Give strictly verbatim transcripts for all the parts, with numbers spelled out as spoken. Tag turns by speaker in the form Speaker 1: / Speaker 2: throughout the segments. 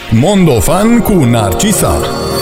Speaker 1: Mondofan cu Narcisa.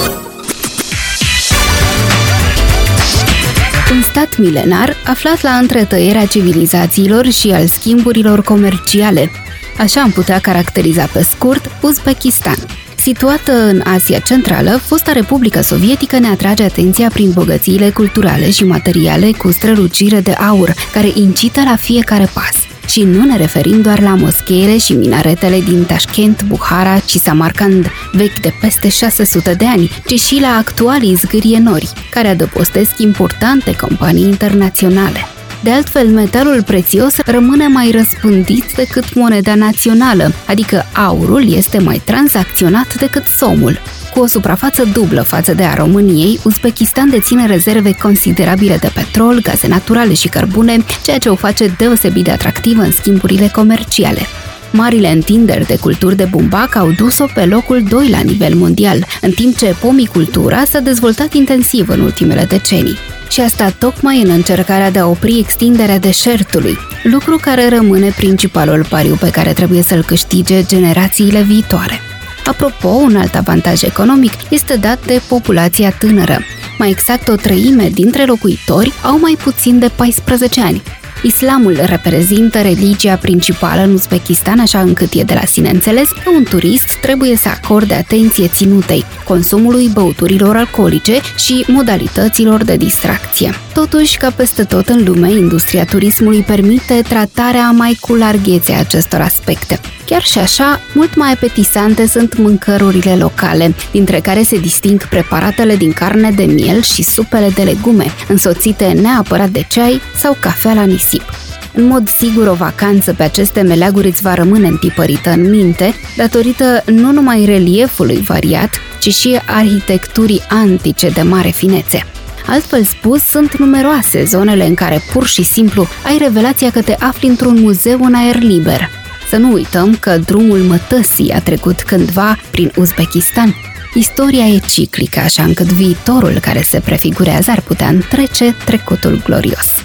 Speaker 2: Un stat milenar aflat la întretăierea civilizațiilor și al schimburilor comerciale. Așa am putea caracteriza pe scurt Uzbekistan. Situată în Asia Centrală, fosta Republică Sovietică ne atrage atenția prin bogățiile culturale și materiale cu strălucire de aur, care incită la fiecare pas. Și nu ne referim doar la moscheile și minaretele din Tashkent, Bukhara și Samarkand, vechi de peste șase sute de ani, ci și la actualii zgârienori, care adăpostesc importante companii internaționale. De altfel, metalul prețios rămâne mai răspândit decât moneda națională, adică aurul este mai tranzacționat decât somul. Cu o suprafață dublă față de a României, Uzbekistan deține rezerve considerabile de petrol, gaze naturale și cărbune, ceea ce o face deosebit de atractivă în schimburile comerciale. Marile întinderi de culturi de bumbac au dus-o pe locul doi la nivel mondial, în timp ce pomicultura s-a dezvoltat intensiv în ultimele decenii. Și asta tocmai în încercarea de a opri extinderea deșertului, lucru care rămâne principalul pariu pe care trebuie să-l câștige generațiile viitoare. Apropo, un alt avantaj economic este dat de populația tânără. Mai exact, o treime dintre locuitori au mai puțin de paisprezece ani. Islamul reprezintă religia principală în Uzbekistan, așa încât e de la sine înțeles că un turist trebuie să acorde atenție ținutei, consumului băuturilor alcoolice și modalităților de distracție. Totuși, ca peste tot în lume, industria turismului permite tratarea mai cu larghețe a acestor aspecte. Chiar și așa, mult mai apetisante sunt mâncărurile locale, dintre care se disting preparatele din carne de miel și supele de legume, însoțite neapărat de ceai sau cafea la nisip. În mod sigur, o vacanță pe aceste meleaguri îți va rămâne întipărită în minte, datorită nu numai reliefului variat, ci și arhitecturii antice de mare finețe. Altfel spus, sunt numeroase zonele în care pur și simplu ai revelația că te afli într-un muzeu în aer liber. Să nu uităm că drumul mătăsii a trecut cândva prin Uzbekistan. Istoria e ciclică, așa încât viitorul care se prefigurează ar putea întrece trecutul glorios.